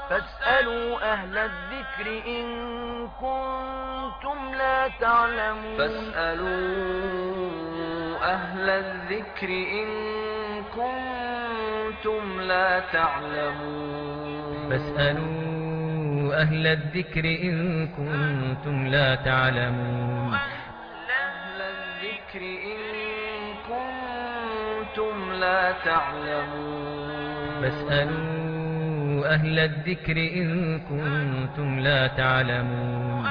فاسألوا أهل الذكر إن كنتم لا تعلمون. أهل الذكر إن كنتم لا تعلمون. فاسألوا أهل الذكر إن كنتم لا تعلمون. أهل الذكر إن كنتم لا تعلمون. فاسألوا أهل الذكر إن كنتم لا تعلمون.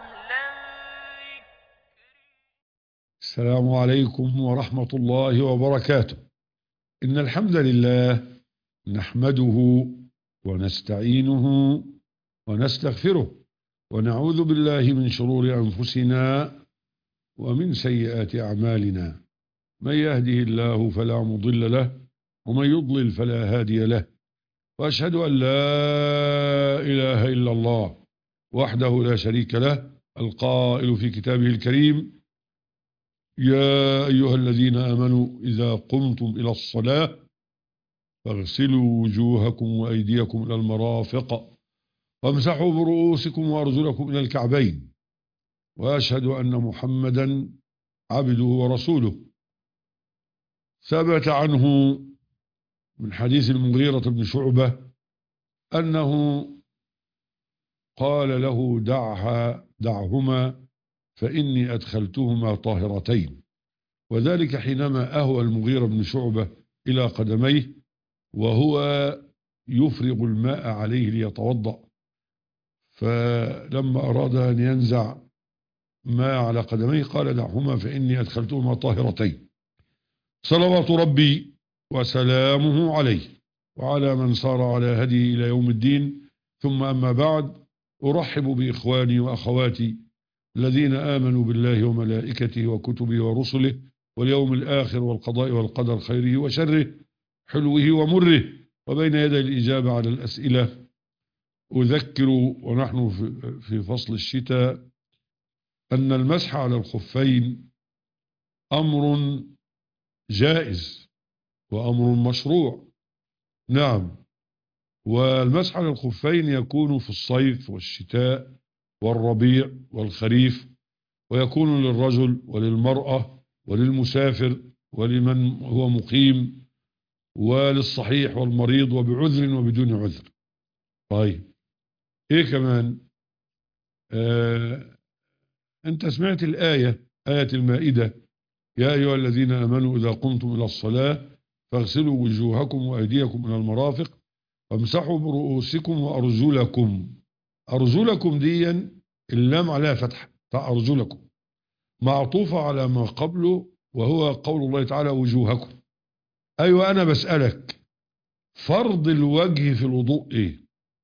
السلام عليكم ورحمة الله وبركاته. إن الحمد لله نحمده ونستعينه ونستغفره ونعوذ بالله من شرور أنفسنا ومن سيئات أعمالنا. من يهده الله فلا مضل له ومن يضلل فلا هادي له، وأشهد أن لا إله إلا الله وحده لا شريك له القائل في كتابه الكريم: يا أيها الذين آمنوا إذا قمتم إلى الصلاة فاغسلوا وجوهكم وأيديكم إلى المرافق وامسحوا برؤوسكم وأرجلكم إلى الكعبين. وأشهد أن محمدا عبده ورسوله. ثبت عنه من حديث المغيرة بن شعبة أنه قال له: دعهما فإني أدخلتهما طاهرتين. وذلك حينما أهوى المغيرة بن شعبة إلى قدميه وهو يفرغ الماء عليه ليتوضأ، فلما أراد أن ينزع ما على قدميه قال: دعهما فإني أدخلتهما طاهرتين. صلوات ربي وسلامه عليه وعلى من صار على هديه إلى يوم الدين. ثم أما بعد، أرحب بإخواني وأخواتي الذين آمنوا بالله وملائكته وكتبه ورسله واليوم الآخر والقضاء والقدر خيره وشره حلوه ومره. وبين يدي الإجابة على الأسئلة أذكر ونحن في فصل الشتاء أن المسح على الخفين أمر جائز وأمر مشروع. نعم، والمسح على الخفين يكون في الصيف والشتاء والربيع والخريف، ويكون للرجل وللمرأة وللمسافر ولمن هو مقيم وللصحيح والمريض وبعذر وبدون عذر. طيب، ايه كمان؟ انت سمعت الآية، آية المائدة: يا أيها الذين آمنوا إذا قمتم إلى الصلاة فاغسلوا وجوهكم وأيديكم إلى المرافق وامسحوا برؤوسكم وأرجلكم. أرجلكم دي اللام عليها فتح، فأرجلكم معطوفة على ما قبله وهو قول الله تعالى: وجوهكم. أيوة، أنا بسألك فرض الوجه في الوضوء إيه؟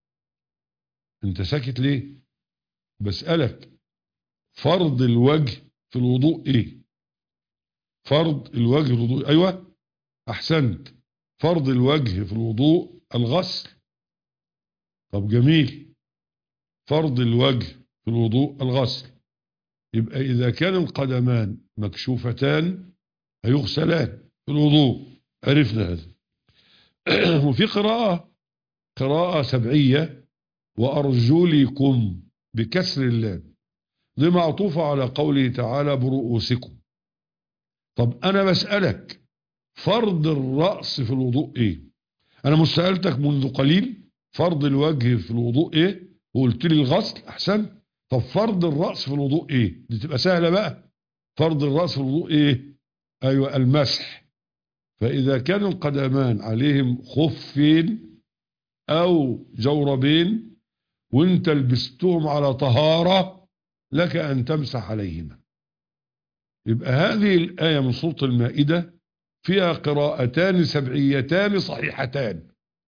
أنت ساكت ليه؟ بسألك فرض الوجه في الوضوء إيه؟ فرض الوجه في الوضوء، أيوة أحسنت، فرض الوجه في الوضوء الغسل. طب جميل، فرض الوجه في الوضوء الغسل. يبقى إذا كان القدمان مكشوفتان هيغسلان في الوضوء، عرفنا هذا. وفي قراءة سبعية: وأرجلكم بكسر اللام، دي معطوفة على قوله تعالى: برؤوسكم. طب أنا بسألك فرض الرأس في الوضوء إيه؟ أنا مش سألتك منذ قليل فرض الوجه في الوضوء إيه وقلت لي الغسل؟ أحسن. طب فرض الرأس في الوضوء إيه؟ دي تبقى سهلة بقى. فرض الرأس في الوضوء إيه؟ أيوة، المسح. فإذا كان القدمان عليهم خفين أو جوربين وانت لبستهم على طهارة لك أن تمسح عليهما. يبقى هذه الآية من سورة المائدة فيها قراءتان سبعيتان صحيحتان: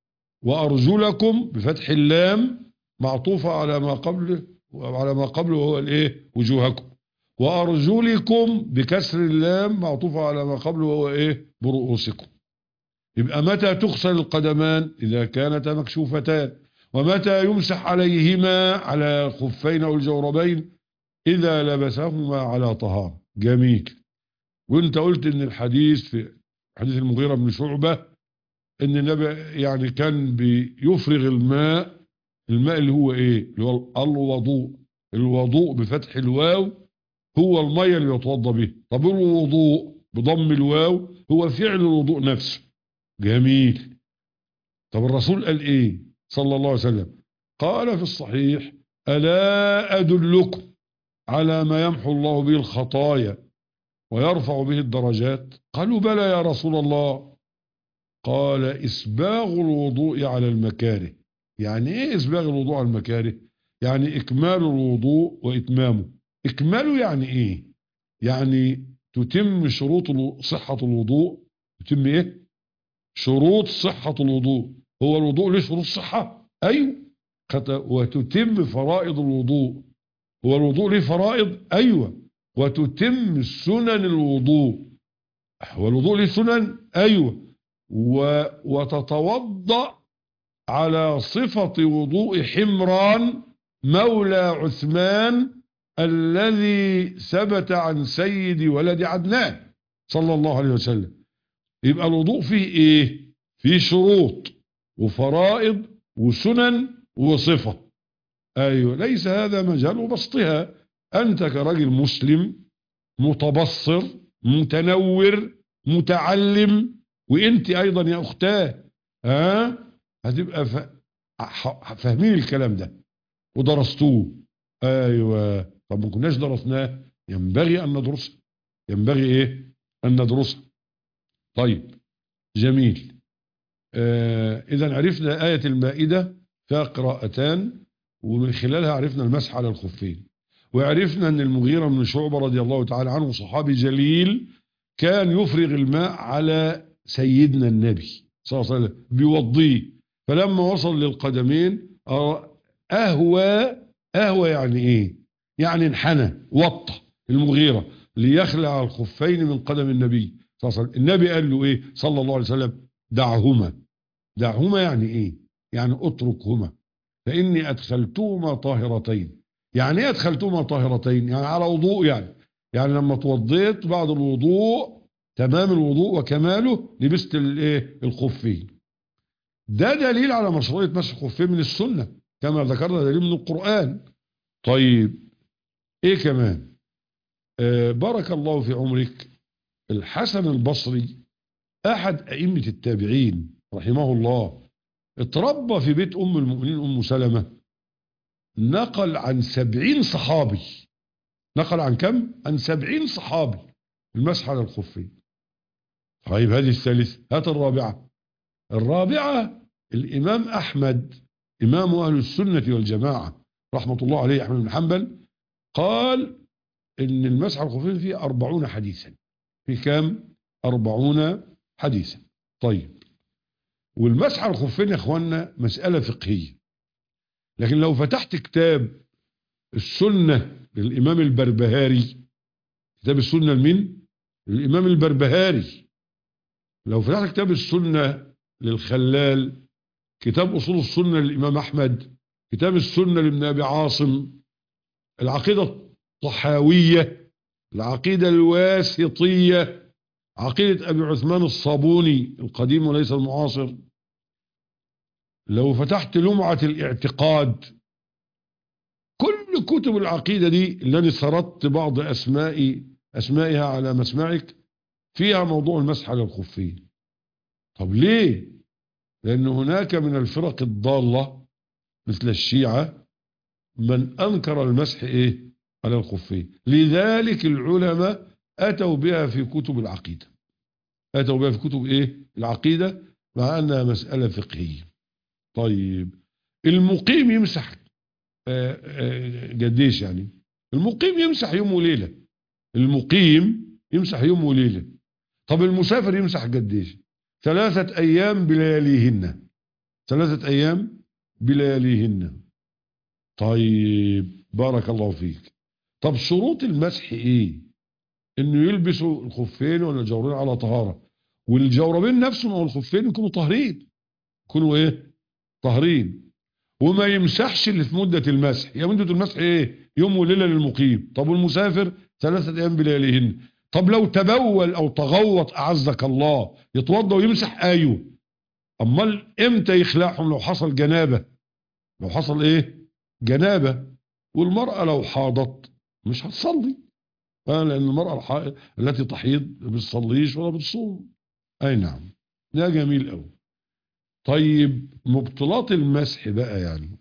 وأرجلكم بفتح اللام معطوفة على ما قبله وهو الايه؟ وجوهكم. وأرجلكم بكسر اللام معطوفة على ما قبله وهو ايه؟ برؤوسكم. يبقى متى تغسل القدمان؟ إذا كانتا مكشوفتان. ومتى يمسح عليهما على خفين أو الجوربين؟ إذا لبسهما على طهارة. جميل. وانت قلت ان الحديث في حديث المغيرة بن شعبة ان النبي يعني كان بيفرغ الماء الماء اللي هو ايه؟ اللي هو الوضوء. الوضوء بفتح الواو هو المية اللي يتوضى به. طب الوضوء بضم الواو هو فعل الوضوء نفسه. جميل. طب الرسول قال ايه صلى الله عليه وسلم؟ قال في الصحيح: ألا أدلكم على ما يمحو الله به الخطايا ويرفع به الدرجات؟ قالوا: بلى يا رسول الله. قال: إسباغ الوضوء على المكاره. يعني ايه إسباغ الوضوء على المكاره؟ يعني إكمال الوضوء وإتمامه. إكماله يعني ايه؟ يعني تتم شروط صحة الوضوء. تتم ايه؟ شروط صحة الوضوء. هو الوضوء له شروط صحة؟ ايوه. وتتم فرائض الوضوء. هو الوضوء له فرائض؟ ايوه. وتتم سنن الوضوء. هو الوضوء له سنن؟ ايوه. وتتوضأ على صفة وضوء حمران مولى عثمان الذي ثبت عن سيد ولد عدنان صلى الله عليه وسلم. يبقى الوضوء فيه ايه؟ فيه شروط وفرائض وسنن وصفة. ايوه. ليس هذا مجال بسطها. انت كرجل مسلم متبصر متنور متعلم، وانت ايضا يا اختاه هتبقى فاهمين الكلام ده ودرستوه. ايوه. طب ما كناش درسناه، ينبغي ان ندرسه. ينبغي ايه؟ ان ندرسه. طيب جميل. اذا عرفنا آية المائدة فيها قراءتان، ومن خلالها عرفنا المسح على الخفين، وعرفنا ان المغيرة بن شعبة رضي الله تعالى عنه صحابي جليل كان يفرغ الماء على سيدنا النبي صلى الله عليه وسلم بيوضيه، فلما وصل للقدمين أهوى يعني ايه؟ يعني انحنى وطى المغيرة ليخلع الخفين من قدم النبي صلى الله عليه وسلم. النبي قال له ايه صلى الله عليه وسلم؟ دعهما. دعهما يعني ايه؟ يعني اتركهما فإني أدخلتهما طاهرتين. يعني ايه أدخلتهما طاهرتين؟ يعني على وضوء. يعني لما توضيت بعد الوضوء تمام الوضوء وكماله لبست الايه؟ الخفين. ده دليل على مشروعية مسح الخفين من السنة كما ذكرنا، دليل من القرآن. طيب ايه كمان؟ بارك الله في عمرك. الحسن البصري احد ائمة التابعين رحمه الله اتربى في بيت ام المؤمنين ام سلمة. نقل عن 70 صحابي. نقل عن كم؟ عن 70 صحابي المسح على الخفين. طيب هذه الثالثة. هات الرابعة. الرابعة الامام احمد امام اهل السنة والجماعة رحمة الله عليه، احمد بن حنبل، قال ان المسح على الخفين فيه 40 حديثا. في كام؟ 40 حديثا. طيب والمسح على الخفين يا اخوانا مسألة فقهية، لكن لو فتحت كتاب السنة للإمام البربهاري، كتاب السنة لمين؟ الإمام البربهاري. لو فتحت كتاب السنة للخلال، كتاب أصول السنة للإمام أحمد، كتاب السنة لابن أبي عاصم، العقيدة الطحاوية، العقيدة الواسطية، عقيدة أبي عثمان الصابوني القديم وليس المعاصر، لو فتحت لمعة الاعتقاد، كل كتب العقيدة دي اللي أنا سردت بعض أسمائها على مسمعك فيها موضوع المسح على الخفين. طب ليه؟ لأن هناك من الفرق الضالة مثل الشيعة من أنكر المسح إيه؟ على الخفين. لذلك العلماء أتوا بها في كتب العقيدة. أتوا بها في كتب إيه؟ العقيدة، مع أنها مسألة فقهية. طيب المقيم يمسح قديش يعني؟ المقيم يمسح يوم وليلة. المقيم يمسح يوم وليلة. طب المسافر يمسح قديش؟ 3 أيام بلياليهن. 3 أيام بلياليهن. طيب بارك الله فيك. طب شروط المسح ايه؟ انه يلبسوا الخفين ولا الجوربين على طهارة، والجوربين نفسهم او الخفين يكونوا طاهرين. يكونوا ايه؟ طاهرين. وما يمسحش اللي في مدة المسح. يا مدة المسح ايه؟ يوم وليلة للمقيم. طب والمسافر 3 أيام بلياليهن. طب لو تبول او تغوط اعزك الله يتوضا ويمسح؟ ايوه. امال امتى يخلعهم لو حصل جنابة؟ لو حصل ايه؟ جنابة. والمرأة لو حاضت مش هتصلي، لأن المرأة التي تحيض ما بتصليش ولا بتصوم. أي نعم، ده جميل أوي. طيب مبطلات المسح بقى، يعني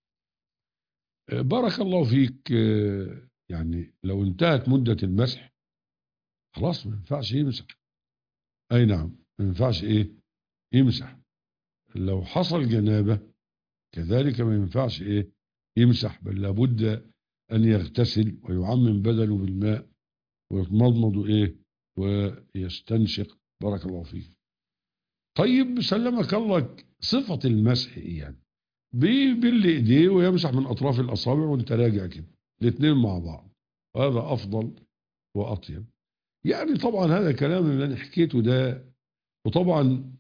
بارك الله فيك، يعني لو انتهت مدة المسح خلاص ما ينفعش يمسح. أي نعم، ما ينفعش إيه؟ يمسح. لو حصل جنابة كذلك ما ينفعش إيه؟ يمسح، بل لابد أن يغتسل ويعمم بدنه بالماء ويتمضمض إيه؟ ويستنشق. بارك الله فيك. طيب سلمك الله، صفة المسح إيه يعني؟ بيبل إيديه ويمسح من أطراف الأصابع وأنت راجع كده، الاثنين مع بعض، وهذا أفضل وأطيب. يعني طبعا هذا كلام اللي أنا حكيته ده. وطبعا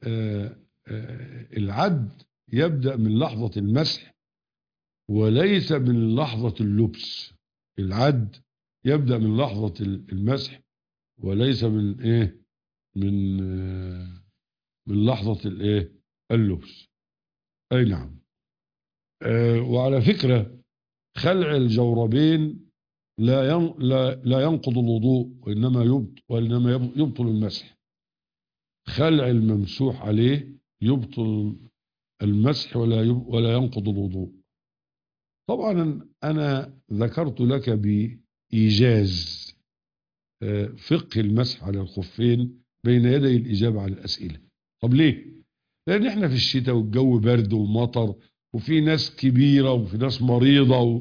العد يبدأ من لحظة المسح وليس من لحظة اللبس. العد يبدأ من لحظة المسح وليس من ايه؟ من لحظة الايه؟ اللبس. اي نعم. وعلى فكرة خلع الجوربين لا ينقض الوضوء، وإنما يبطل المسح. خلع الممسوح عليه يبطل المسح ولا ينقض الوضوء. طبعا أنا ذكرت لك بإيجاز فقه المسح على الخفين بين يدي الإجابة على الأسئلة. طب ليه؟ لأن احنا في الشتاء والجو برد ومطر، وفي ناس كبيرة وفي ناس مريضة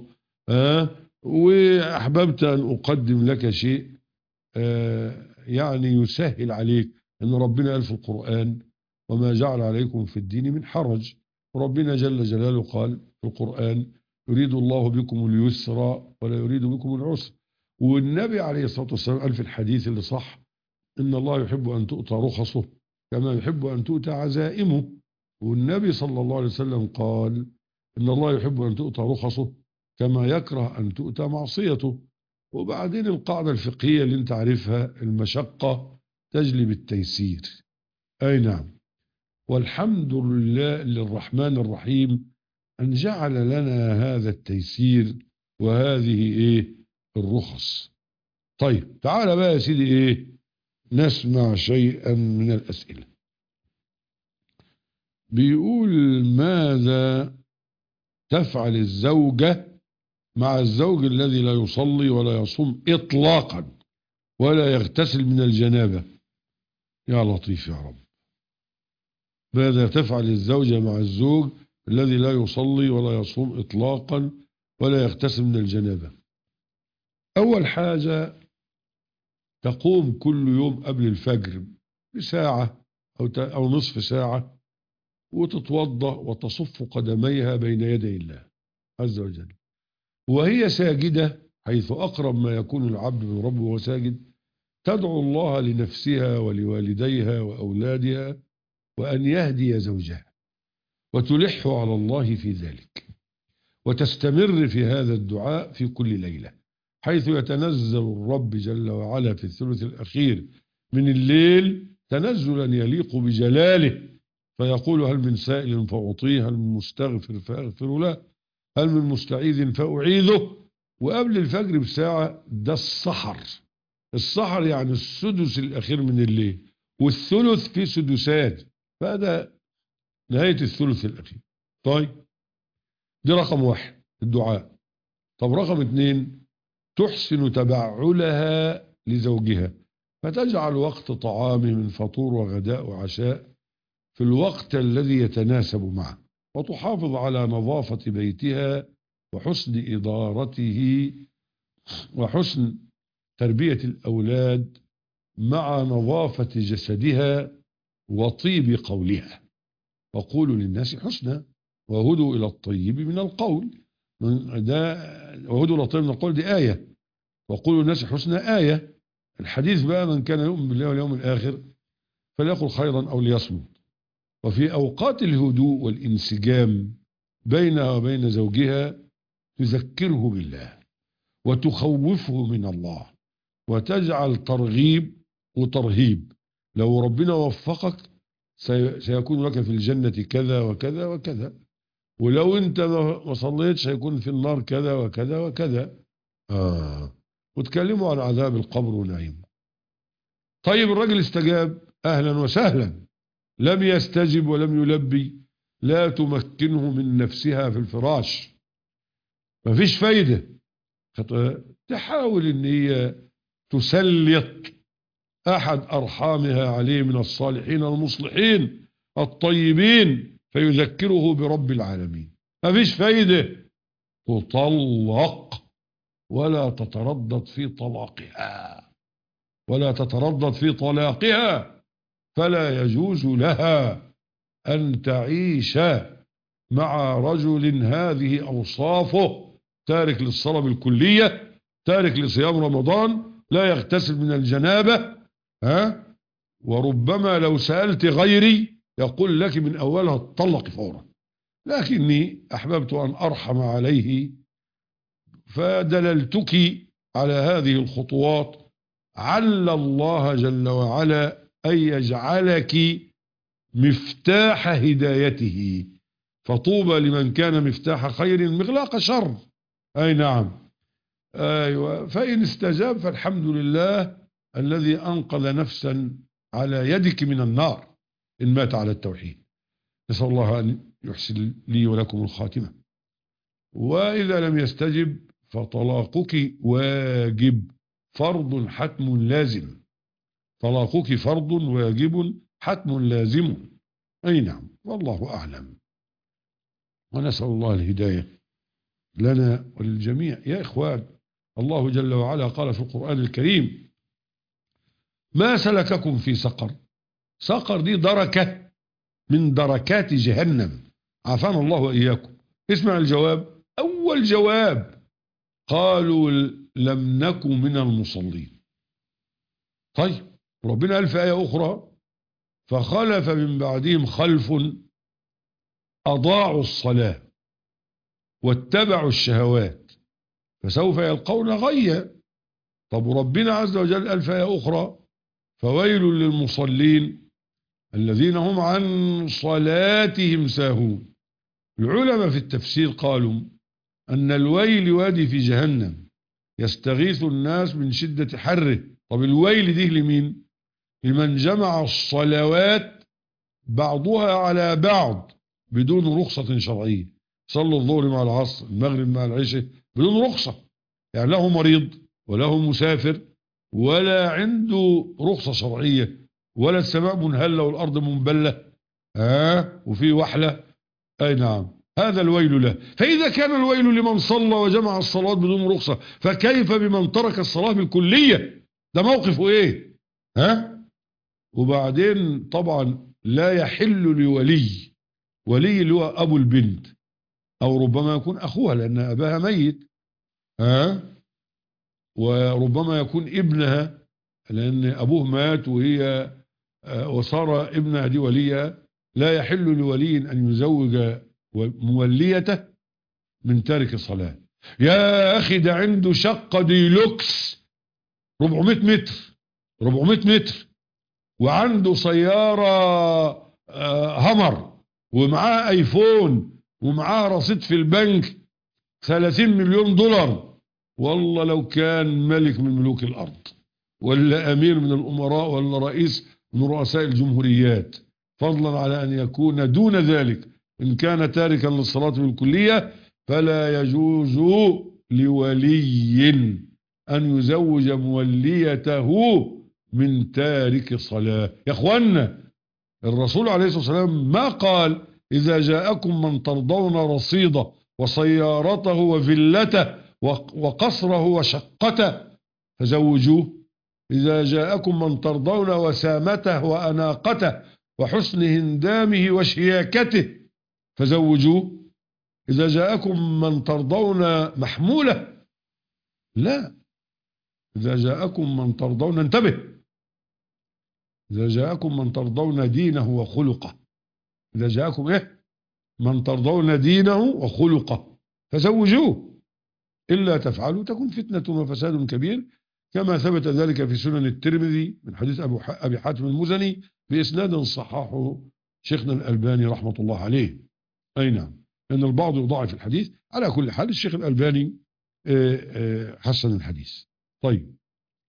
وأحببت أن أقدم لك شيء يعني يسهل عليك. أن ربنا قال في القرآن: وما جعل عليكم في الدين من حرج. وربنا جل جلاله قال في القرآن: يريد الله بكم اليسر ولا يريد بكم العسر. والنبي عليه الصلاة والسلام قال في الحديث اللي صح: إن الله يحب أن تؤتى رخصه كما يحب أن تؤتى عزائمه. والنبي صلى الله عليه وسلم قال: إن الله يحب أن تؤتى رخصه كما يكره أن تؤتى معصيته. وبعدين القاعدة الفقهية اللي انت عارفها: المشقة تجلب التيسير. أي نعم. والحمد لله للرحمن الرحيم أن جعل لنا هذا التيسير وهذه إيه؟ الرخص. طيب تعال بقى يا سيدي إيه؟ نسمع شيئا من الأسئلة. بيقول: ماذا تفعل الزوجة مع الزوج الذي لا يصلي ولا يصوم إطلاقا ولا يغتسل من الجنابة؟ يا لطيف يا رب. ماذا تفعل الزوجة مع الزوج الذي لا يصلي ولا يصوم إطلاقا ولا يغتسل من الجنابة؟ أول حاجة، تقوم كل يوم قبل الفجر بساعة أو نصف ساعة وتتوضأ وتصف قدميها بين يدي الله عز وجل، وهي ساجدة حيث أقرب ما يكون العبد من ربه وهو ساجد، تدعو الله لنفسها ولوالديها وأولادها وأن يهدي زوجها، وتلح على الله في ذلك، وتستمر في هذا الدعاء في كل ليلة، حيث يتنزل الرب جل وعلا في الثلث الأخير من الليل تنزلا يليق بجلاله، فيقول: هل من سائل فأعطيه، هل من مستغفر فأغفر له، هل من مستعيذ فأعيذه. وقبل الفجر بساعة ده السحر. السحر يعني السدس الأخير من الليل، والثلث فيه سدسات، فهذا نهاية الثلث الأخير. طيب دي رقم واحد الدعاء. طب رقم اتنين، تحسن تبعلها لزوجها، فتجعل وقت طعامه من فطور وغداء وعشاء في الوقت الذي يتناسب معه، وتحافظ على نظافة بيتها وحسن إدارته وحسن تربية الأولاد مع نظافة جسدها وطيب قولها. وقولوا للناس حسنا وهدوا إلى الطيب من القول. وهدوا إلى الطيب من القول دي آية، وقولوا للناس حسنا آية. الحديث بقى: من كان يؤمن بالله واليوم الآخر فليقل خيرا أو ليصمت. وفي أوقات الهدوء والانسجام بينها وبين زوجها تذكره بالله وتخوفه من الله، وتجعل ترغيب وترهيب: لو ربنا وفقك سيكون لك في الجنة كذا وكذا وكذا. ولو انت ما صليتش هيكون في النار كذا وكذا وكذا. وتكلموا عن عذاب القبر ونعيمه. طيب الراجل استجاب، اهلا وسهلا. لم يستجب ولم يلبي، لا تمكنه من نفسها في الفراش، مفيش فايدة. تحاول ان هي تسلط احد ارحامها عليه من الصالحين المصلحين الطيبين فيذكره برب العالمين، مفيش فايدة. تطلق ولا تتردد في طلاقها، ولا تتردد في طلاقها. فلا يجوز لها أن تعيش مع رجل هذه أوصافه: تارك للصلاة بالكلية، تارك لصيام رمضان، لا يغتسل من الجنابة، وربما لو سألت غيري يقول لك من أولها اتطلق فورا. لكني أحببت أن أرحم عليه فدللتك على هذه الخطوات، عل الله جل وعلا أن يجعلك مفتاح هدايته، فطوبى لمن كان مفتاح خير مغلاق شر. أي نعم، أيوة. فإن استجاب فالحمد لله الذي أنقذ نفسا على يدك من النار إن مات على التوحيد. نسأل الله أن يحسن لي ولكم الخاتمة. وإذا لم يستجب فطلاقك واجب، فرض حتم لازم. طلاقك فرض واجب حتم لازم. أي نعم، والله أعلم. ونسأل الله الهداية لنا وللجميع. يا إخوان، الله جل وعلا قال في القرآن الكريم: ما سلككم في سقر؟ سقر دي دركة من دركات جهنم، عافانا الله وإياكم. اسمع الجواب. أول جواب: قالوا لم نكن من المصلين. طيب ربنا قال في آية أخرى: فخلف من بعدهم خلف أضاعوا الصلاة واتبعوا الشهوات فسوف يلقون غيا. طب ربنا عز وجل قال في آية أخرى: فويل للمصلين الذين هم عن صلاتهم ساهون. العلماء في التفسير قالوا أن الويل وادي في جهنم يستغيث الناس من شدة حره. طب الويل دي لمين؟ لمن جمع الصلوات بعضها على بعض بدون رخصة شرعية. صلوا الظهر مع العصر، المغرب مع العشاء بدون رخصة، يعني له مريض وله مسافر ولا عنده رخصة شرعية، ولا السماء منهلة والأرض منبلة وفي وحلة. أي نعم، هذا الويل له. فإذا كان الويل لمن صلى وجمع الصلاة بدون رخصة، فكيف بمن ترك الصلاة بالكلية؟ ده موقفه إيه؟ وبعدين طبعا لا يحل لولي اللي هو أبو البنت، أو ربما يكون أخوها لأن أباها ميت، وربما يكون ابنها لأن أبوه مات وهي وصار ابنها دي وليها. لا يحل لولي أن يزوج موليته من تارك الصلاة. يا أخي ده عنده شقة ديلوكس 400 متر وعنده سيارة همر ومعاه ايفون ومعاه رصيد في البنك 30 مليون دولار. والله لو كان ملك من ملوك الأرض ولا أمير من الأمراء ولا رئيس من رؤساء الجمهوريات، فضلا على أن يكون دون ذلك إن كان تاركا للصلاة بالكلية، فلا يجوز لولي أن يزوج موليته من تارك صلاة. يا أخوانا، الرسول عليه الصلاة والسلام ما قال: إذا جاءكم من ترضون رصيده وسيارته وفلته وقصره وشقته فزوجوه؟ إذا جاءكم من ترضون وسامته وأناقته وحسن هندامه وشياكته فزوجوه؟ إذا جاءكم من ترضون محموله، لا، إذا جاءكم من ترضون، انتبه، إذا جاءكم من ترضون دينه وخلقه. إذا جاءكم من ترضون دينه وخلقه فزوجوه، إلا تفعلوا تكون فتنة وفساد كبير، كما ثبت ذلك في سنن الترمذي من حديث أبي حاتم المزني بإسناد صححه شيخنا الألباني رحمة الله عليه. أي نعم. لأن البعض يضاعف الحديث. على كل حال الشيخ الألباني حسن الحديث. طيب،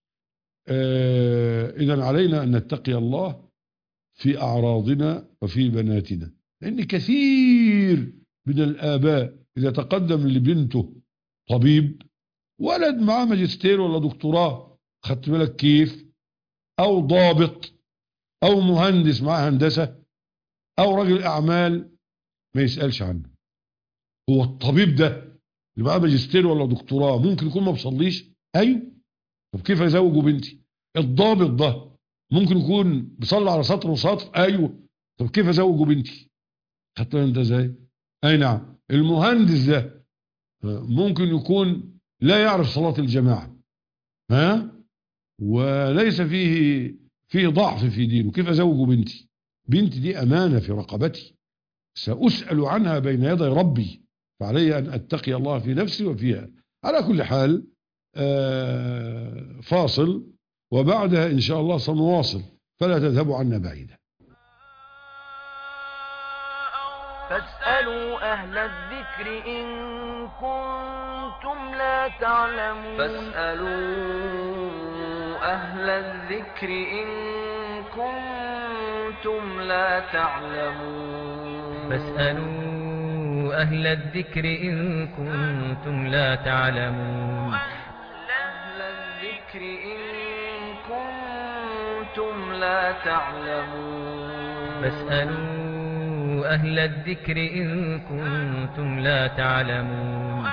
إذن علينا أن نتقي الله في أعراضنا وفي بناتنا، لأن كثير من الآباء إذا تقدم لبنته طبيب، ولد معاه ماجستير ولا دكتوراه، خدت بالك كيف، أو ضابط أو مهندس معاه هندسة أو رجل أعمال، ما يسألش عنه. هو الطبيب ده اللي معاه ماجستير ولا دكتوراه ممكن يكون ما بيصليش؟ أيوه. طب كيف أزوجه بنتي؟ الضابط ده ممكن يكون بيصلي على سطر وسطر؟ أيوه. طب كيف أزوجه بنتي؟ خدت بالك أنت إزاي؟ أي نعم. المهندس ده ممكن يكون لا يعرف صلاة الجماعة، وليس فيه ضعف في دينه. كيف أزوج بنتي؟ بنتي دي أمانة في رقبتي، سأسأل عنها بين يدي ربي، فعلي أن أتقي الله في نفسي وفيها. على كل حال فاصل، وبعدها إن شاء الله سنواصل، فلا تذهبوا عنا بعيدا. فاسألوا أهل الذكر إن كنتم لا تعلمون. فاسألوا أهل الذكر إن كنتم لا تعلمون. فاسألوا أهل الذكر إن كنتم لا تعلمون. أهل الذكر إن كنتم لا تعلمون. فاسألوا أهل الذكر إن كنتم لا تعلمون.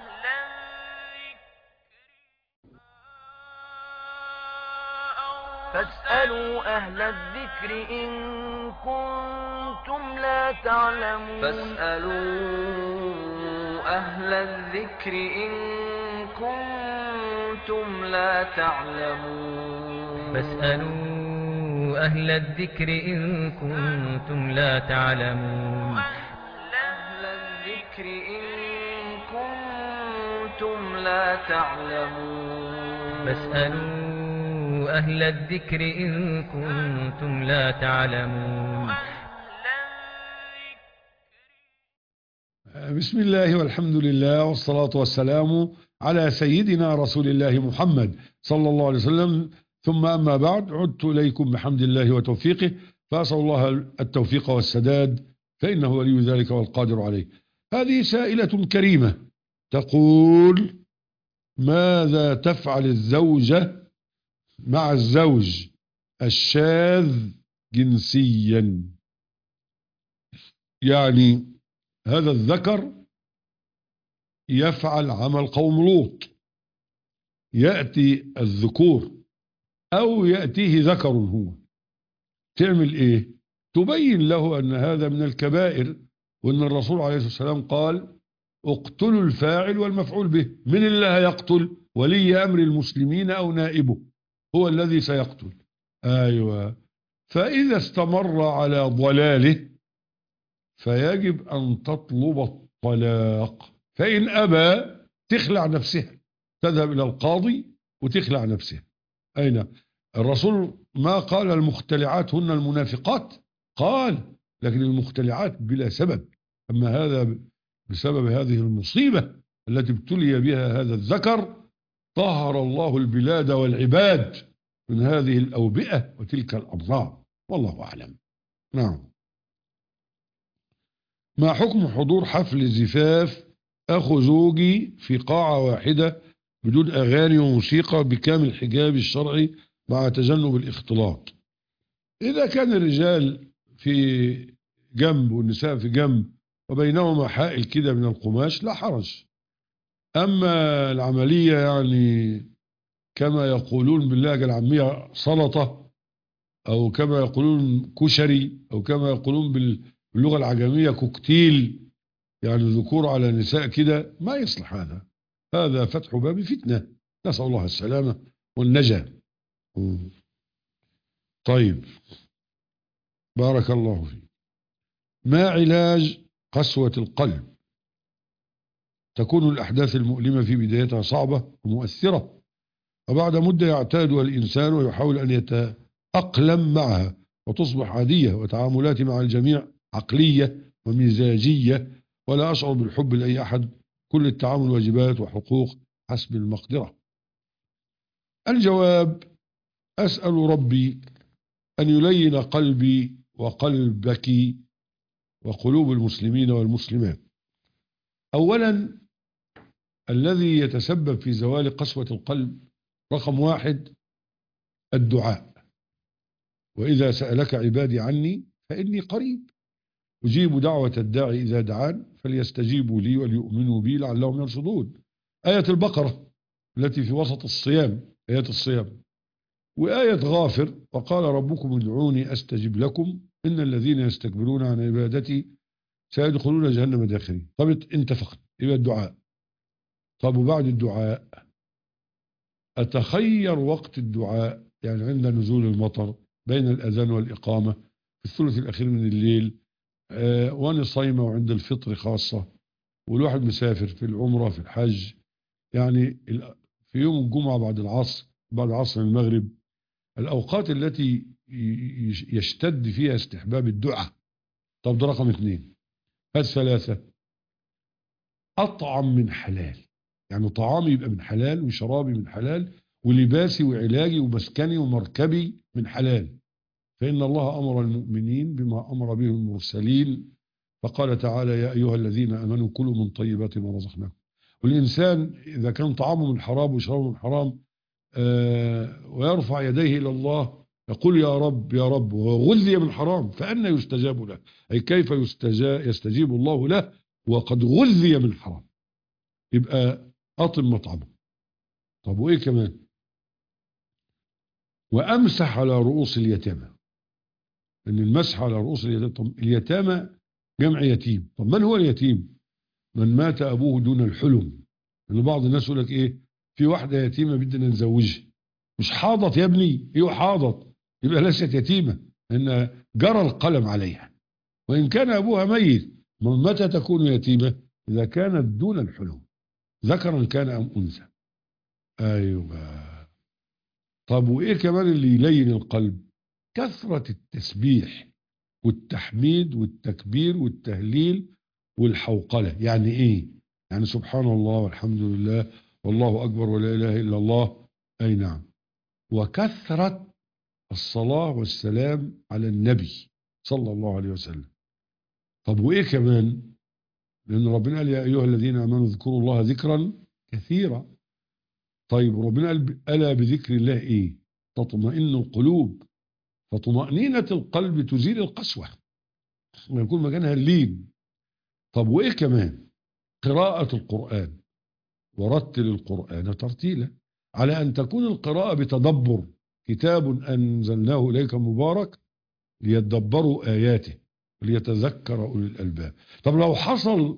فاسألوا أهل الذكر إن كنتم لا تعلمون. فاسألوا أهل الذكر إن كنتم لا تعلمون. فاسألوا أهل الذكر إن كنتم لا تعلمون. أهل الذكر إن كنتم لا تعلمون. فاسألوا أهل الذكر إن كنتم لا تعلمون. بسم الله والحمد لله والصلاة والسلام على سيدنا رسول الله محمد صلى الله عليه وسلم، ثم أما بعد، عدت إليكم بحمد الله وتوفيقه، فأسأل الله التوفيق والسداد، فإنه ولي ذلك والقادر عليه. هذه سائلة كريمة تقول: ماذا تفعل الزوجة مع الزوج الشاذ جنسيا؟ يعني هذا الذكر يفعل عمل قوم لوط، يأتي الذكور أو يأتيه ذكر هو، تعمل إيه؟ تبين له أن هذا من الكبائر، وأن الرسول عليه الصلاة والسلام قال: اقتلوا الفاعل والمفعول به. من اللي هيقتل؟ ولي أمر المسلمين أو نائبه هو الذي سيقتل. أيوة. فإذا استمر على ضلاله فيجب أن تطلب الطلاق، فإن أبى تخلع نفسها، تذهب إلى القاضي وتخلع نفسها. أين الرسول ما قال المختلعات هن المنافقات؟ قال لكن المختلعات بلا سبب. أما هذا بسبب هذه المصيبة التي ابتلي بها هذا الذكر، طهر الله البلاد والعباد من هذه الأوبئة وتلك الأمراض، والله أعلم. نعم. ما حكم حضور حفل زفاف أخو زوجي في قاعة واحدة بدون أغاني وموسيقى بكامل الحجاب الشرعي مع تجنب الاختلاط؟ إذا كان الرجال في جنب والنساء في جنب وبينهما حائل كده من القماش لا حرج. أما العملية يعني كما يقولون باللهجة العامية سلطة، أو كما يقولون كشري، أو كما يقولون باللغة العجمية كوكتيل، يعني ذكور على نساء كده، ما يصلح هذا. هذا فتح باب فتنة، نسأل الله السلامة والنجاة. طيب، بارك الله فيك. ما علاج قسوة القلب؟ تكون الأحداث المؤلمة في بدايتها صعبة ومؤثرة، وبعد مدة يعتادها الإنسان ويحاول أن يتأقلم معها وتصبح عادية، وتعاملات مع الجميع عقلية ومزاجية، ولا أشعر بالحب لأي أحد، كل التعامل واجبات وحقوق حسب المقدرة. الجواب: أسأل ربي أن يلين قلبي وقلبك وقلوب المسلمين والمسلمات. أولا، الذي يتسبب في زوال قسوة القلب رقم 1 الدعاء. وإذا سألك عبادي عني فإني قريب أجيب دعوة الداعي إذا دعان فليستجيبوا لي وليؤمنوا بي لعلهم يرشدون. آية البقرة التي في وسط الصيام، آيات الصيام. وآية غافر: وقال ربكم ادعوني أستجب لكم إن الذين يستكبرون عن عبادتي سيدخلون جهنم داخرين. طب انتفقت، يبقى الدعاء. طب وبعد الدعاء أتخير وقت الدعاء، يعني عند نزول المطر بين الأذان والإقامة في الثلث الأخير من الليل، وأنا صايمة وعند الفطر خاصة، والواحد مسافر في العمرة في الحج، يعني في يوم الجمعة بعد العصر، بعد عصر المغرب، الأوقات التي يشتد فيها استحباب الدعاء. طب ده رقم 2. الثلاثة: أطعم من حلال، يعني طعامي يبقى من حلال وشرابي من حلال ولباسي وعلاجي ومسكني ومركبي من حلال، فإن الله أمر المؤمنين بما أمر به المرسلين، فقال تعالى: يا أيها الذين آمنوا كلوا من طيبات ما رزقناكم. والإنسان إذا كان طعامه من حرام وشرابه من حرام ويرفع يديه إلى الله يقول يا رب يا رب، وغذي من حرام فأنا يستجاب له، أي كيف يستجيب الله له وقد غذي من حرام؟ يبقى أطم مطعمه. طب وإيه كمان؟ وأمسح على رؤوس اليتامى، أن المسح على رؤوس اليتامى. طب اليتامى جمع يتيم. طب من هو اليتيم؟ من مات أبوه دون الحلم. لأن بعض الناس يقول لك إيه، في واحدة يتيمة بدنا نزوجها. مش حاضت يا ابني، ايوه حاضت، يبقى ليست يتيمة لأن جرى القلم عليها، وإن كان أبوها ميت. من متى تكون يتيمة؟ إذا كانت دون الحلم، ذكرا كان أم أنثى. أيوة. طب وإيه كمان اللي يلين القلب؟ كثرة التسبيح والتحميد والتكبير والتهليل والحوقلة. يعني إيه؟ يعني سبحان الله والحمد لله والله أكبر ولا إله إلا الله. أي نعم. وكثرة الصلاة والسلام على النبي صلى الله عليه وسلم. طب وإيه كمان؟ لأن ربنا قال يا أيها الذين آمنوا اذكروا الله ذكرا كثيرا. طيب ربنا قال ألا بذكر الله إيه؟ تطمئن القلوب. فطمأنينة القلب تزيل القسوة ويكون مكانها اللين. طب وإيه كمان؟ قراءة القرآن، ورتل القرآن ترتيلا، على أن تكون القراءة بتدبر. كتاب أنزلناه إليك مبارك ليتدبروا آياته وليتذكر أولي الألباب. طب لو حصل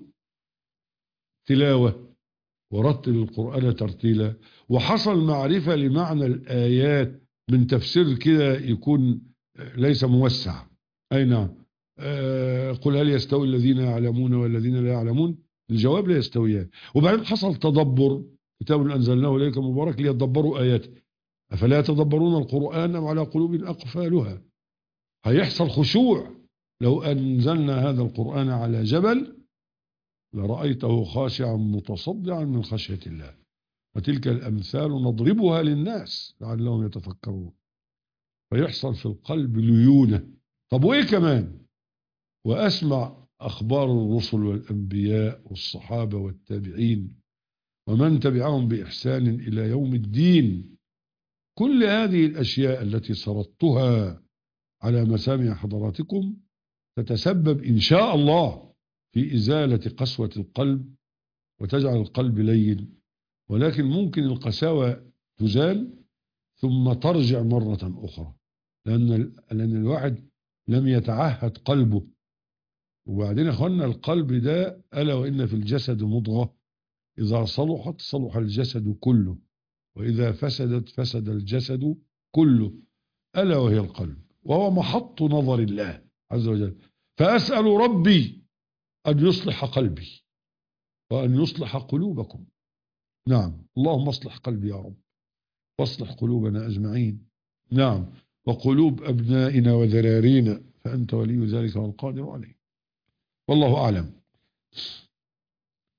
تلاوة ورتل القرآن ترتيلا وحصل معرفة لمعنى الآيات من تفسير كده يكون ليس موسع. أي نعم. قل هل يستوي الذين يعلمون والذين لا يعلمون؟ الجواب لا يستويان. وبعدين حصل تدبر، كتاب أنزلناه إليك مبارك ليتدبروا آياته أفلا يتدبرون القرآن أم على قلوب أقفالها. هيحصل خشوع. لو أنزلنا هذا القرآن على جبل لرأيته خاشعا متصدعا من خشية الله. وتلك الأمثال نضربها للناس لعلهم يتفكرون. فيحصل في القلب ليونة. طب وإيه كمان؟ وأسمع أخبار الرسل والأنبياء والصحابة والتابعين ومن تبعهم بإحسان إلى يوم الدين. كل هذه الأشياء التي سردتها على مسامع حضراتكم تتسبب إن شاء الله في إزالة قسوة القلب وتجعل القلب لين. ولكن ممكن القساوة تزال ثم ترجع مرة أخرى، لأن الواحد لم يتعهد قلبه. وبعدين أخوانا القلب ده ألا وإن في الجسد مضغة إذا صلحت صلح الجسد كله وإذا فسدت فسد الجسد كله، ألا وهي القلب، وهو محط نظر الله عز وجل. فأسأل ربي أن يصلح قلبي وأن يصلح قلوبكم. نعم، اللهم اصلح قلبي يا رب واصلح قلوبنا أجمعين. نعم، وقلوب أبنائنا وذرارينا، فأنت ولي ذلك والقادر عليه. والله أعلم.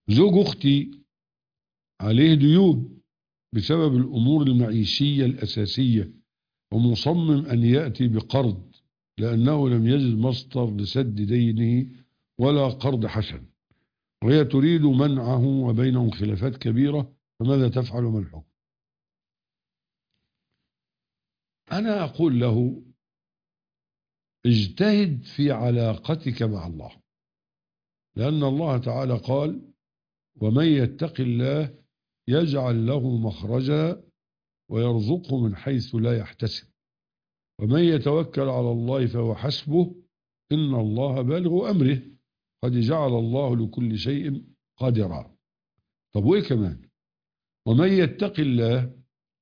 زوج أختي عليه ديون بسبب الأمور المعيشية الأساسية، ومصمم أن يأتي بقرض لأنه لم يجد مصدر لسد دينه ولا قرض حسن، وهي تريد منعه وبينهم خلافات كبيرة، فماذا تفعل وما الحكم؟ أنا أقول له اجتهد في علاقتك مع الله، لأن الله تعالى قال ومن يتق الله يجعل له مخرجا ويرزقه من حيث لا يحتسب، ومن يتوكل على الله فهو حسبه إن الله بالغ أمره قد جعل الله لكل شيء قادرا. طب وإيه كمان؟ ومن يتق الله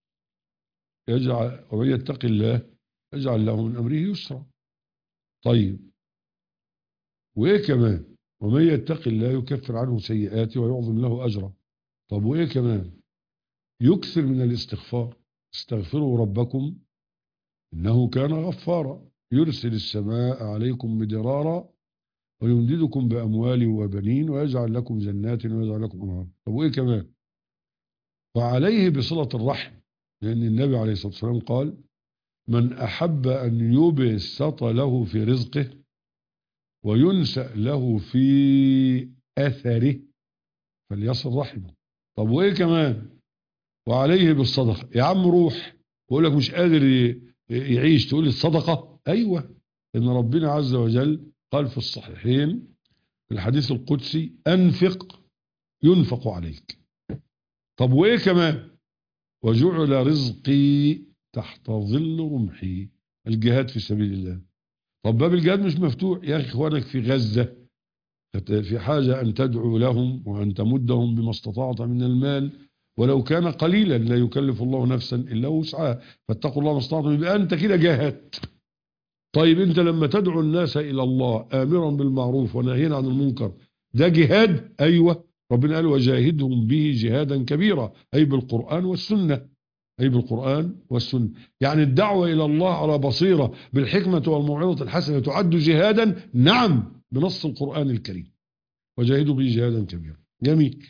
يجعل له من أمره يسرا. طيب وإيه كمان؟ ومن يتق الله يكفر عنه سيئاته ويعظم له أجرا. طب وإيه كمان؟ يكثر من الاستغفار، استغفروا ربكم إنه كان غفارا يرسل السماء عليكم مدرارا ويمددكم بأموال وبنين ويجعل لكم جنات ويجعل لكم أنهارا. طب وإيه كمان؟ وعليه بصلة الرحم، لأن النبي عليه الصلاة والسلام قال من أحب أن يبسط له في رزقه وينسأ له في أثره فليصل رحمه. طب وإيه كمان؟ وعليه بالصدقة. يا عم روح بقول لك مش قادر يعيش تقول لي الصدقة؟ أيوة، إن ربنا عز وجل قال في الصحيحين في الحديث القدسي أنفق ينفق عليك. طب وإيه كمان؟ وجعل رزقي تحت ظل رمحي، الجهاد في سبيل الله. طب باب الجهاد مش مفتوح يا أخي، إخوانك في غزة في حاجة أن تدعو لهم وأن تمدهم بما استطعت من المال ولو كان قليلا، لا يكلف الله نفسا إلا وسعها فاتقوا الله ما استطعتم، يبقى أنت كده جاهدت. طيب أنت لما تدعو الناس إلى الله آمرا بالمعروف ونهيا عن المنكر ده جهاد؟ أيوة، ربنا قال وجاهدهم به جهادا كبيرا، أي بالقرآن والسنة، أي بالقرآن والسنة. يعني الدعوة إلى الله على بصيرة بالحكمة والموعظة الحسنة تعد جهادا؟ نعم، بنص القرآن الكريم وجاهدوا به جهادا كبيرا. جميل.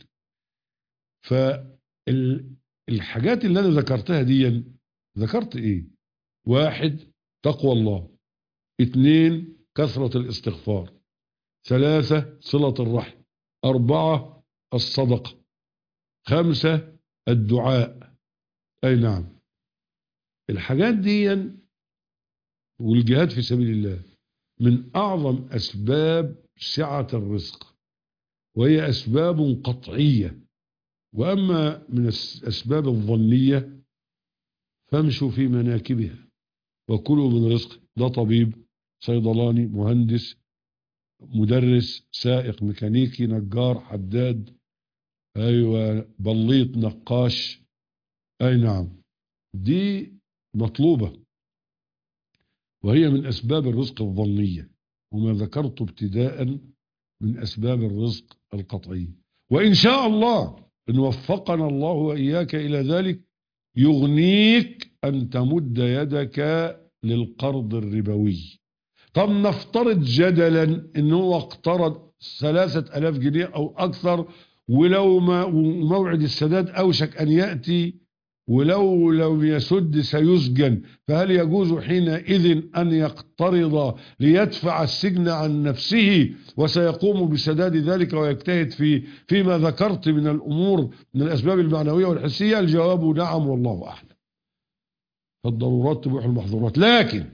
فالحاجات اللي أنا ذكرتها دي، ذكرت إيه؟ 1 تقوى الله، 2 كثرة الاستغفار، 3 صلة الرحم، 4 الصدقة، 5 الدعاء. أي نعم، الحاجات دي والجهاد في سبيل الله من أعظم أسباب سعة الرزق، وهي أسباب قطعية. وأما من الأسباب الظنية فامشوا في مناكبها وكلوا من رزق. ده طبيب، صيدلاني، مهندس، مدرس، سائق، ميكانيكي، نجار، حداد، أيوة، بليط، نقاش. أي نعم، دي مطلوبة وهي من أسباب الرزق الظنية، وما ذكرت ابتداء من أسباب الرزق القطعي. وإن شاء الله إن وفقنا الله وإياك إلى ذلك يغنيك أن تمد يدك للقرض الربوي. طب نفترض جدلا إنه هو اقترض 3000 جنيه أو أكثر، ولو موعد السداد أوشك أن يأتي، ولو لم يسد سيسجن، فهل يجوز حينئذ أن يقترض ليدفع السجن عن نفسه وسيقوم بسداد ذلك ويجتهد فيما ذكرت من الأمور من الأسباب المعنوية والحسية؟ الجواب نعم والله أعلم. الضرورات تبيح المحظورات، لكن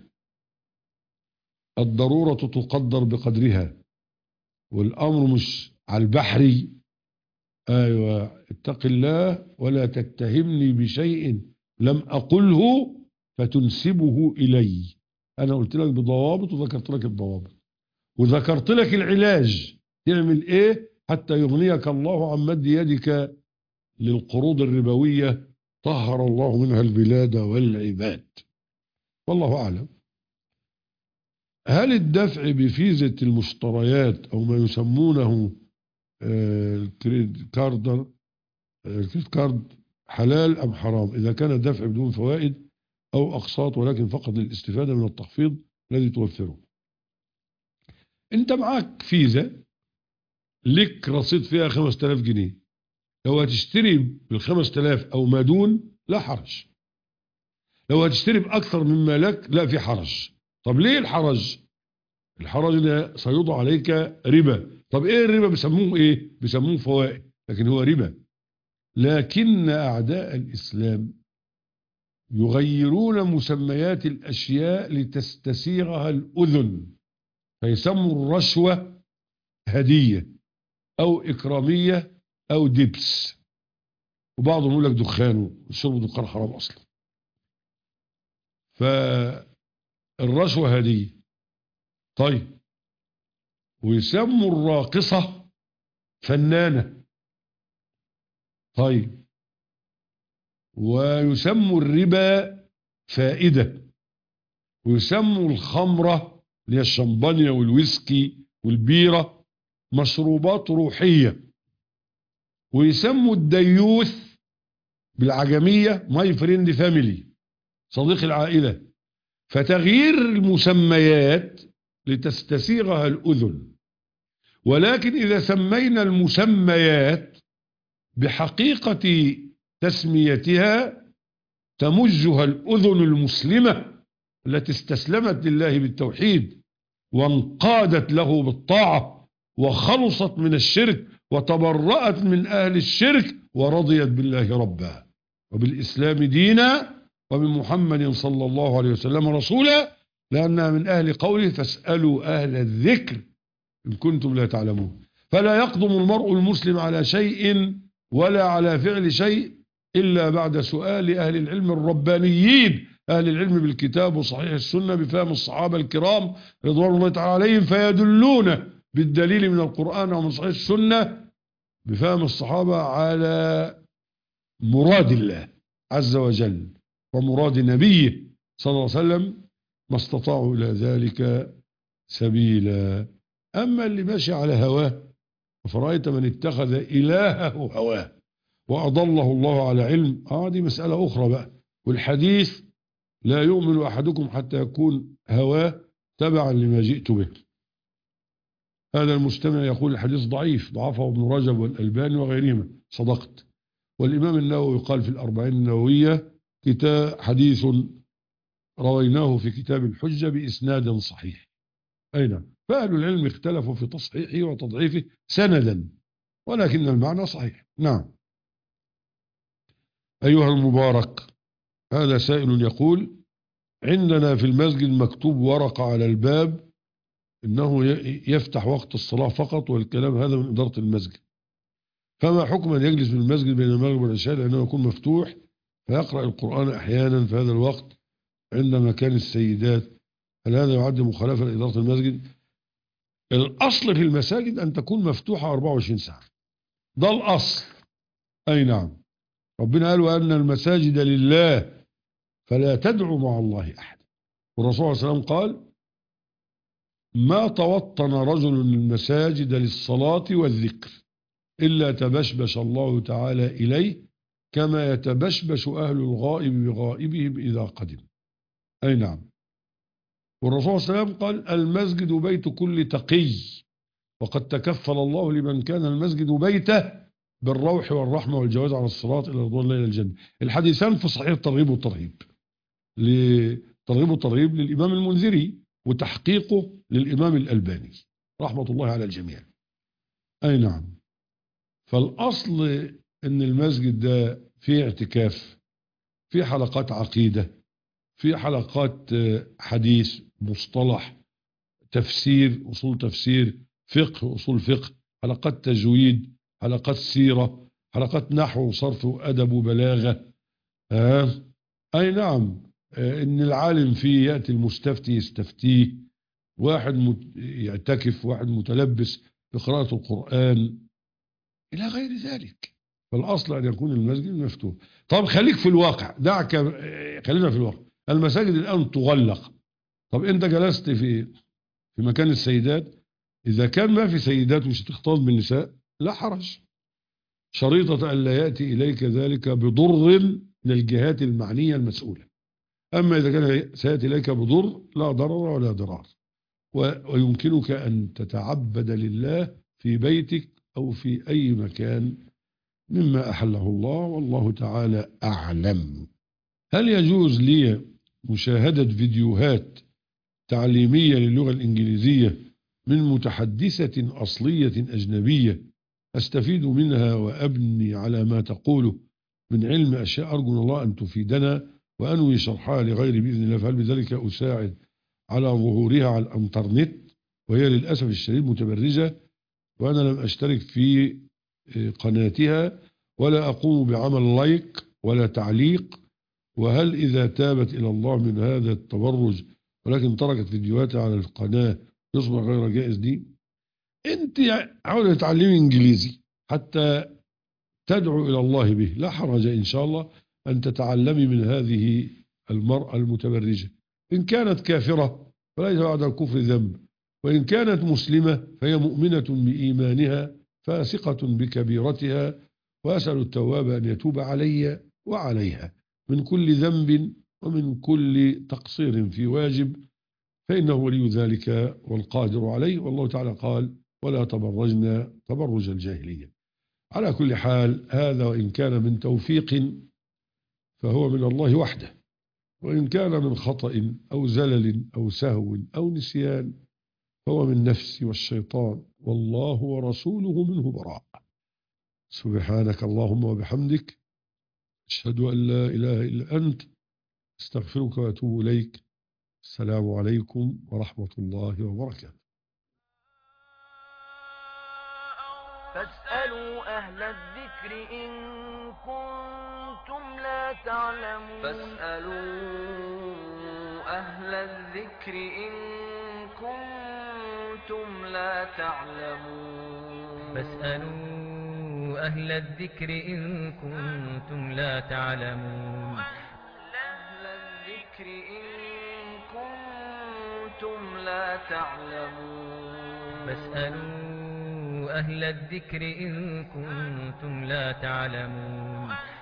الضرورة تقدر بقدرها، والأمر مش على البحري. أيوة، اتق الله ولا تتهمني بشيء لم أقله فتنسبه إلي. أنا قلت لك بضوابط وذكرت لك الضوابط وذكرت لك العلاج تعمل إيه حتى يغنيك الله عن مد يدك للقروض الربوية طهر الله منها البلاد والعباد. والله أعلم. هل الدفع بفيزة المشتريات أو ما يسمونه الكريدت كارد حلال أم حرام إذا كان الدفع بدون فوائد أو أقساط ولكن فقط للاستفادة من التخفيض الذي توفره؟ أنت معك فيزا لك رصيد فيها 5000 جنيه، لو هتشتري بال5000 أو ما دون لا حرج، لو هتشتري بأكثر مما لك لا في حرج. طب ليه الحرج؟ الحرج ده سيوضع عليك ربا. طب ايه الربا؟ بيسموه ايه؟ بيسموه فوائد، لكن هو ربا. لكن أعداء الإسلام يغيرون مسميات الأشياء لتستسيغها الأذن، فيسموا الرشوة هدية أو إكرامية أو دبس، وبعضهم يقول لك دخان، والشرب دخان حرام أصلا. فالرشوة هدية. طيب، ويسموا الراقصة فنانة. طيب، ويسموا الربا فائدة، ويسموا الخمرة اللي هي الشمبانيا والويسكي والبيرة مشروبات روحية، ويسموا الديوث بالعجمية ماي فريند فاميلي، صديق العائلة. فتغيير المسميات لتستسيغها الأذن. ولكن إذا سمينا المسميات بحقيقة تسميتها تمجها الأذن المسلمة التي استسلمت لله بالتوحيد وانقادت له بالطاعة وخلصت من الشرك وتبرأت من أهل الشرك ورضيت بالله ربا وبالإسلام دينا وبمحمد صلى الله عليه وسلم رسولا، لأنها من أهل قوله فاسألوا أهل الذكر إن كنتم لا تعلمون. فلا يقدم المرء المسلم على شيء ولا على فعل شيء إلا بعد سؤال أهل العلم الربانيين، أهل العلم بالكتاب وصحيح السنة بفهم الصحابة الكرام رضوان الله تعالى عليهم، فيدلون بالدليل من القرآن ومن صحيح السنة بفهم الصحابة على مراد الله عز وجل ومراد نبيه صلى الله عليه وسلم، ما استطاعوا إلى ذلك سبيلا. أما اللي ماشي على هواه، فرأيت من اتخذ إلهه هواه وأضله الله على علم، دي مسألة أخرى بقى. والحديث لا يؤمن أحدكم حتى يكون هواه تبعا لما جئت به. هذا المستمع يقول الحديث ضعيف، ضعفه ابن رجب والألباني وغيرهما، صدقت. والإمام النووي قال في الأربعين النووية كتاب حديث رويناه في كتاب الحجة بإسناد صحيح. أين؟ فأهل العلم اختلفوا في تصحيحه وتضعيفه سندا، ولكن المعنى صحيح. نعم. أيها المبارك، هذا سائل يقول عندنا في المسجد مكتوب ورقة على الباب إنه يفتح وقت الصلاة فقط، والكلام هذا من إدارة المسجد، فما حكم أن يجلس في المسجد بين المغرب والعشاء لأنه يكون مفتوح فيقرأ القرآن أحيانا في هذا الوقت عند مكان السيدات؟ هل هذا يعد مخالفة لإدارة المسجد؟ الأصل في المساجد أن تكون مفتوحة 24 ساعة، ده الأصل. أي نعم. ربنا قال وأن المساجد لله فلا تدعوا مع الله أحد. والرسول صلى الله عليه وسلم قال ما توطن رجل المساجد للصلاة والذكر إلا تبشبش الله تعالى إليه كما يتبشبش أهل الغائب بغائبهم إذا قدم. أي نعم. والرسول صلى الله عليه وسلم قال المسجد بيت كل تقي، وقد تكفل الله لمن كان المسجد بيته بالروح والرحمة والجواز على الصراط إلى رضوان الله إلى الجنة. الحديثان في صحيح الترغيب والترهيب، لترغيب والترهيب للإمام المنذري وتحقيقه للإمام الألباني رحمة الله على الجميع. أي نعم. فالأصل أن المسجد ده فيه اعتكاف، فيه حلقات عقيدة، فيه حلقات حديث، مصطلح، تفسير، أصول تفسير، فقه، أصول فقه، حلقات تجويد، حلقات سيرة، حلقات نحو وصرف وأدب وبلاغة. أي نعم. إن العالم فيه يأتي المستفتي يستفتيه، واحد يعتكف، واحد متلبس بقراءة القرآن إلى غير ذلك. فالأصل أن يكون المسجد مفتوح. طب خليك في الواقع، دعك، خلينا في الواقع. المساجد الآن تغلق. طب أنت جلست في مكان السيدات، إذا كان ما في سيدات مش هتختلط بالنساء لا حرج، شريطة أن لا يأتي إليك ذلك بضر من الجهات المعنية المسؤولة. أما إذا كان سيأتي إليك بضر لا ضرر ولا ضرار، ويمكنك أن تتعبد لله في بيتك أو في أي مكان مما أحله الله، والله تعالى أعلم. هل يجوز لي مشاهدة فيديوهات تعليمية للغة الإنجليزية من متحدثة أصلية أجنبية أستفيد منها وأبني على ما تقوله من علم أشياء أرجو من الله أن تفيدنا وأنوي شرحها لغيري بإذن الله، فهل بذلك أساعد على ظهورها على الإنترنت وهي للأسف الشديد متبرجة وأنا لم أشترك في قناتها ولا أقوم بعمل لايك ولا تعليق؟ وهل إذا تابت إلى الله من هذا التبرج ولكن تركت فيديوهاتها على القناة يصبح غير جائز دي؟ أنت عاوزة تتعلمي إنجليزي حتى تدعو إلى الله به، لا حرج إن شاء الله أن تتعلمي من هذه المرأة المتبرجة. إن كانت كافرة فليس بعد الكفر ذنب، وإن كانت مسلمة فهي مؤمنة بإيمانها فاسقة بكبيرتها، وأسأل التواب أن يتوب علي وعليها من كل ذنب ومن كل تقصير في واجب، فإنه ولي ذلك والقادر عليه، والله تعالى قال ولا تبرجنا تبرج الجاهلية. على كل حال هذا وإن كان من توفيق فهو من الله وحده، وإن كان من خطأ أو زلل أو سهو أو نسيان فهو من نفسي والشيطان، والله ورسوله منه براء. سبحانك اللهم وبحمدك، أشهد أن لا إله إلا أنت، استغفرك وأتوب إليك. السلام عليكم ورحمة الله وبركاته. فاسألوا أهل الذكر إن كنتم لا تعلمون. فاسألوا أهل الذكر إن كنتم لا تعلمون. فاسألوا أهل الذكر إن كنتم لا تعلمون. أهل الذكر إن كنتم لا تعلمون. فاسألوا أهل الذكر إن كنتم لا تعلمون.